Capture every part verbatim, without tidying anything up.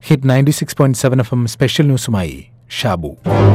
Hit ninety six point seven F M special ന്യൂസുമായി ഷാബു.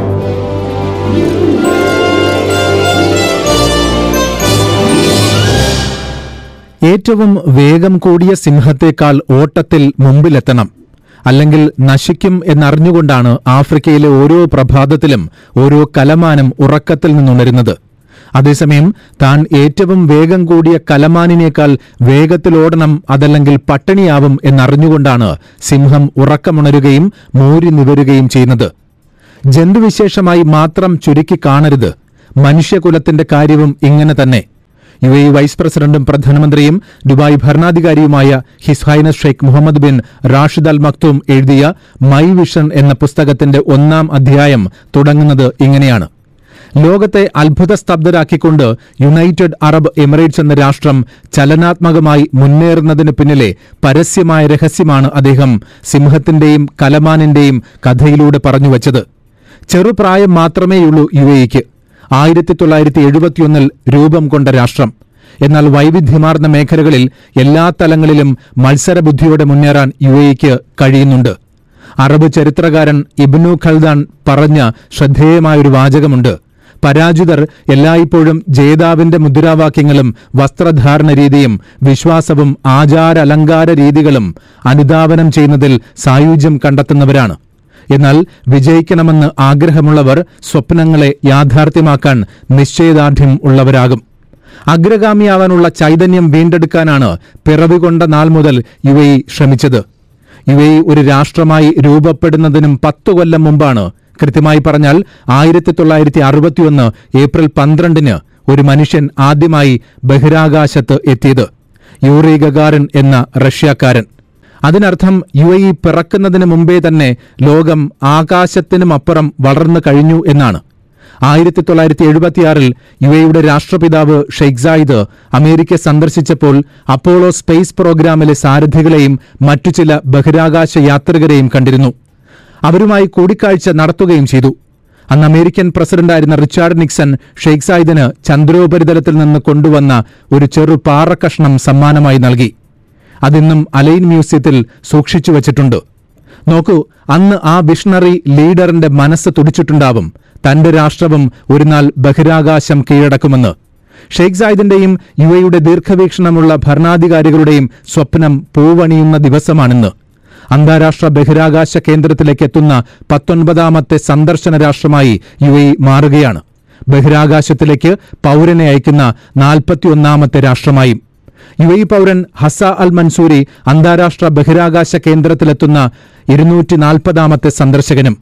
ഏറ്റവും വേഗം കൂടിയ സിംഹത്തേക്കാൾ ഓട്ടത്തിൽ മുമ്പിലെത്തണം, അല്ലെങ്കിൽ നശിക്കും എന്നറിഞ്ഞുകൊണ്ടാണ് ആഫ്രിക്കയിലെ ഓരോ പ്രഭാതത്തിലും ഓരോ കലമാനും ഉറക്കത്തിൽ നിന്നുണരുന്നത്. അതേസമയം താൻ ഏറ്റവും വേഗം കൂടിയ കലമാനിനേക്കാൾ വേഗത്തിലോടണം, അതല്ലെങ്കിൽ പട്ടിണിയാവും എന്നറിഞ്ഞുകൊണ്ടാണ് സിംഹം ഉറക്കമുണരുകയും മൂരി നിവരുകയും ചെയ്യുന്നത്. ജന്തുവിശേഷമായി മാത്രം ചുരുക്കി കാണരുത്, മനുഷ്യകുലത്തിന്റെ കാര്യവും ഇങ്ങനെ തന്നെ. യു എ വൈസ് പ്രസിഡന്റും പ്രധാനമന്ത്രിയും ദുബായ് ഭരണാധികാരിയുമായ His Highness Sheikh Muhammad bin Rashid Al Maktoum എഴുതിയ മൈ വിഷൻ എന്ന പുസ്തകത്തിന്റെ ഒന്നാം അധ്യായം തുടങ്ങുന്നത് ഇങ്ങനെയാണ്: ലോകത്തെ അത്ഭുത സ്തബ്ധരാക്കിക്കൊണ്ട് യുണൈറ്റഡ് അറബ് എമിറേറ്റ്സ് എന്ന രാഷ്ട്രം ചലനാത്മകമായി മുന്നേറുന്നതിന് പിന്നിലെ പരസ്യമായ രഹസ്യമാണ് അദ്ദേഹം സിംഹത്തിന്റെയും കലമാനിന്റെയും കഥയിലൂടെ പറഞ്ഞുവച്ചത്. ചെറുപ്രായം മാത്രമേയുള്ളൂ യു എയ്ക്ക്. ആയിരത്തി തൊള്ളായിരത്തി എഴുപത്തിയൊന്നിൽ രൂപം കൊണ്ട രാഷ്ട്രം. എന്നാൽ വൈവിധ്യമാർന്ന മേഖലകളിൽ എല്ലാ തലങ്ങളിലും മത്സരബുദ്ധിയോടെ മുന്നേറാൻ യു എയ്ക്ക് കഴിയുന്നുണ്ട്. അറബ് ചരിത്രകാരൻ ഇബ്നു ഖൽദാൻ പറഞ്ഞ ശ്രദ്ധേയമായൊരു വാചകമുണ്ട്: പരാജിതർ എല്ലായ്പ്പോഴും ജേതാവിന്റെ മുദ്രാവാക്യങ്ങളും വസ്ത്രധാരണ രീതിയും വിശ്വാസവും ആചാര അലങ്കാര രീതികളും അനുധാവനം ചെയ്യുന്നതിൽ സായുജ്യം കണ്ടെത്തുന്നവരാണ്. എന്നാൽ വിജയിക്കണമെന്ന് ആഗ്രഹമുള്ളവർ സ്വപ്നങ്ങളെ യാഥാർത്ഥ്യമാക്കാൻ നിശ്ചയദാർഢ്യം ഉള്ളവരാകും. അഗ്രഗാമിയാവാനുള്ള ചൈതന്യം വീണ്ടെടുക്കാനാണ് പിറവികൊണ്ട നാൾ മുതൽ യു എ ശ്രമിച്ചത്. യു എ ഒരു രാഷ്ട്രമായി രൂപപ്പെടുന്നതിനും പത്തു കൊല്ലം മുമ്പാണ്, കൃത്യമായി പറഞ്ഞാൽ ആയിരത്തി തൊള്ളായിരത്തി അറുപത്തിയൊന്ന് ഏപ്രിൽ പന്ത്രണ്ടിന് ഒരു മനുഷ്യൻ ആദ്യമായി ബഹിരാകാശത്ത് എത്തിയത്. യൂറി ഗഗാറിൻ എന്ന റഷ്യക്കാരൻ. അതിനർത്ഥം യു എ പിറക്കുന്നതിന് മുമ്പേ തന്നെ ലോകം ആകാശത്തിനുമപ്പുറം വളർന്നു കഴിഞ്ഞു എന്നാണ്. ആയിരത്തി തൊള്ളായിരത്തി എഴുപത്തിയാറിൽ യു എയുടെ രാഷ്ട്രപിതാവ് ഷെയ്ഖ് സായിദ് അമേരിക്ക സന്ദർശിച്ചപ്പോൾ അപ്പോളോ സ്പേസ് പ്രോഗ്രാമിലെ സാരഥികളെയും മറ്റു ചില ബഹിരാകാശ യാത്രികരെയും കണ്ടിരുന്നു. അവരുമായി കൂടിക്കാഴ്ച നടത്തുകയും ചെയ്തു. അന്ന് അമേരിക്കൻ പ്രസിഡന്റായിരുന്ന റിച്ചാർഡ് നിക്സൺ ഷെയ്ഖ് സായിദിന് ചന്ദ്രോപരിതലത്തിൽ നിന്ന് കൊണ്ടുവന്ന ഒരു ചെറു പാറക്കഷ്ണം സമ്മാനമായി നൽകി. അതിന്നും അലൈൻ മ്യൂസിയത്തിൽ സൂക്ഷിച്ചു വച്ചിട്ടുണ്ട്. നോക്കൂ, അന്ന് ആ വിഷണറി ലീഡറിന്റെ മനസ്സ് തുടിച്ചിട്ടുണ്ടാവും, തന്റെ രാഷ്ട്രവും ഒരുനാൾ ബഹിരാകാശം കീഴടക്കുമെന്ന്. ഷെയ്ഖ് സായിദിന്റെയും യു എയുടെ ദീർഘവീക്ഷണമുള്ള ഭരണാധികാരികളുടെയും സ്വപ്നം പൂവണിയുന്ന ദിവസമാണിന്ന്. അന്താരാഷ്ട്ര ബഹിരാകാശ കേന്ദ്രത്തിലേക്ക് എത്തുന്ന പത്തൊൻപതാമത്തെ സന്ദർശന രാഷ്ട്രമായി യു എ മാറുകയാണ്. ബഹിരാകാശത്തിലേക്ക് പൌരനെ അയക്കുന്ന നാൽപ്പത്തിയൊന്നാമത്തെ രാഷ്ട്രമായും. യു എ പൌരൻ ഹസ അൽ മൻസൂരി അന്താരാഷ്ട്ര ബഹിരാകാശ കേന്ദ്രത്തിലെത്തുന്ന ഇരുന്നൂറ്റി നാൽപ്പതാമത്തെ സന്ദർശകനും.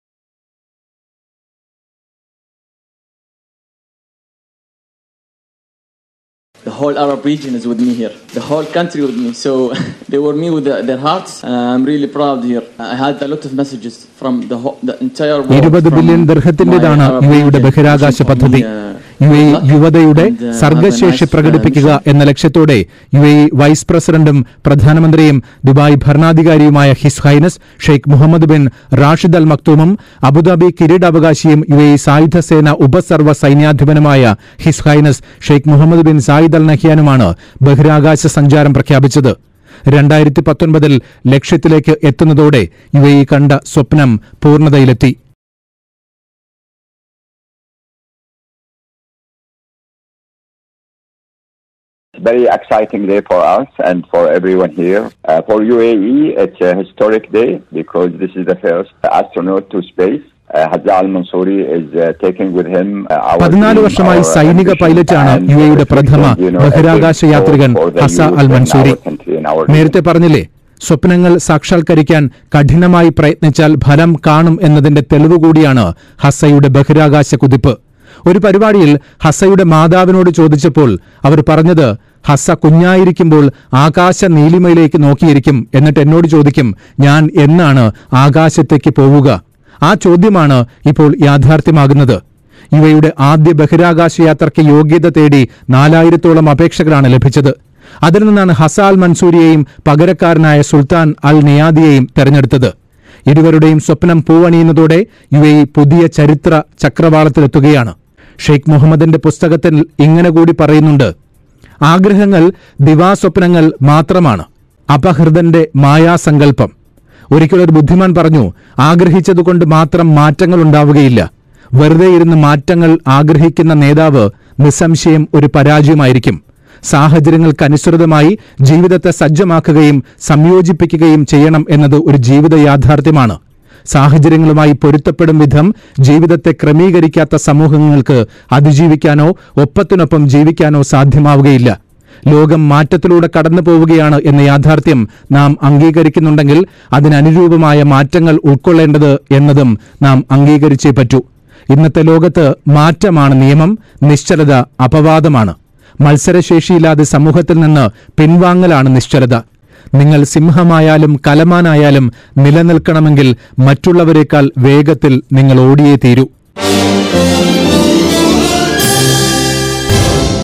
The whole Arab region is with me here. The whole country with me. So they were me with the, their hearts. Uh, I'm really proud here. I had a lot of messages from the, whole, the entire world. ഇരുപത് billion ദർഹത്തിന്റേതാണ് U എയുടെ ബഹിരാകാശ പദ്ധതി. U A യുവതയുടെ സർഗശേഷി പ്രകടിപ്പിക്കുക എന്ന ലക്ഷ്യത്തോടെ U A vice പ്രസിഡന്റും പ്രധാനമന്ത്രിയും ദുബായ് ഭരണാധികാരിയുമായ His Highness Sheikh Muhammad bin Rashid Al മക്തൂമും അബുദാബി കിരീടാവകാശിയും യു എ സായുധ സേന ഉപസർവ സൈന്യാധിപനുമായ His Highness Sheikh Muhammad bin Zayed Al നഹ്യാനുമാണ് ബഹിരാകാശ സഞ്ചാരം പ്രഖ്യാപിച്ചത്. രണ്ടായിരത്തി പത്തൊൻപതിൽ ലക്ഷ്യത്തിലേക്ക് എത്തുന്നതോടെ യു എ കണ്ട സ്വപ്നം പൂർണ്ണതയിലെത്തി. Very exciting day for us and for everyone here. Uh, for U A E, it's a historic day because this is the first astronaut to space. Hasa Al Mansouri is uh, taking with him our പതിനാല് വർഷമായി സൈനിക പൈലറ്റാണ് U എയുടെ പ്രഥമ ബഹിരാകാശ യാത്രികൻ ഹസ Al Mansouri. നേരത്തെ പറഞ്ഞില്ലേ, സ്വപ്നങ്ങൾ സാക്ഷാത്കരിക്കാൻ കഠിനമായി പ്രയത്നിച്ചാൽ ഫലം കാണും എന്നതിന്റെ തെളിവ് കൂടിയാണ് ഹസയുടെ ബഹിരാകാശ കുതിപ്പ്. ഒരു പരിപാടിയിൽ ഹസയുടെ മാതാവിനോട് ചോദിച്ചപ്പോൾ അവർ പറഞ്ഞത്, ഹസ കുഞ്ഞായിരിക്കുമ്പോൾ ആകാശ നീലിമയിലേക്ക് നോക്കിയിരിക്കും, എന്നിട്ട് എന്നോട് ചോദിക്കും, ഞാൻ എന്നാണ് ആകാശത്തേക്ക് പോവുക. ആ ചോദ്യമാണ് ഇപ്പോൾ യാഥാർത്ഥ്യമാകുന്നത്. യു എയുടെ ആദ്യ ബഹിരാകാശ യാത്രയ്ക്ക് യോഗ്യത തേടി നാലായിരത്തോളം അപേക്ഷകളാണ് ലഭിച്ചത്. അതിൽ നിന്നാണ് ഹസ അൽ മൻസൂരിയെയും പകരക്കാരനായ സുൽത്താൻ അൽ നിയാദിയെയും തെരഞ്ഞെടുത്തത്. ഇരുവരുടെയും സ്വപ്നം പൂവണിയുന്നതോടെ യു എ പുതിയ ചരിത്ര ചക്രവാളത്തിലെത്തുകയാണ്. ഷെയ്ഖ് മുഹമ്മദിന്റെ പുസ്തകത്തിൽ ഇങ്ങനെ കൂടി പറയുന്നുണ്ട്: ആഗ്രഹങ്ങൾ ദിവാസ്വപ്നങ്ങൾ മാത്രമാണ്, അപഹൃതന്റെ മായാസങ്കല്പം. ഒരിക്കലൊരു ബുദ്ധിമാൻ പറഞ്ഞു, ആഗ്രഹിച്ചതുകൊണ്ട് മാത്രം മാറ്റങ്ങൾ ഉണ്ടാവുകയില്ല. വെറുതെ ഇരുന്ന് മാറ്റങ്ങൾ ആഗ്രഹിക്കുന്ന നേതാവ് നിസ്സംശയം ഒരു പരാജയമായിരിക്കും. സാഹചര്യങ്ങൾക്കനുസൃതമായി ജീവിതത്തെ സജ്ജമാക്കുകയും സംയോജിപ്പിക്കുകയും ചെയ്യണം എന്നത് ഒരു ജീവിത യാഥാർത്ഥ്യമാണ്. സാഹചര്യങ്ങളുമായി പൊരുത്തപ്പെടും വിധം ജീവിതത്തെ ക്രമീകരിക്കാത്ത സമൂഹങ്ങൾക്ക് അതിജീവിക്കാനോ ഒപ്പത്തിനൊപ്പം ജീവിക്കാനോ സാധ്യമാവുകയില്ല. ലോകം മാറ്റത്തിലൂടെ കടന്നു പോവുകയാണ് എന്ന യാഥാർത്ഥ്യം നാം അംഗീകരിക്കുന്നുണ്ടെങ്കിൽ അതിനനുരൂപമായ മാറ്റങ്ങൾ ഉൾക്കൊള്ളേണ്ടത് എന്നതും നാം അംഗീകരിച്ചേ പറ്റൂ. ഇന്നത്തെ ലോകത്ത് മാറ്റമാണ് നിയമം, നിശ്ചലത അപവാദമാണ്. മത്സരശേഷിയില്ലാതെ സമൂഹത്തിൽ നിന്ന് പിൻവാങ്ങലാണ് നിശ്ചലത. നിങ്ങൾ സിംഹമായാലും കലമാനായാലും നിലനിൽക്കണമെങ്കിൽ മറ്റുള്ളവരെക്കാൾ വേഗത്തിൽ നിങ്ങൾ ഓടിയേ തീരൂ.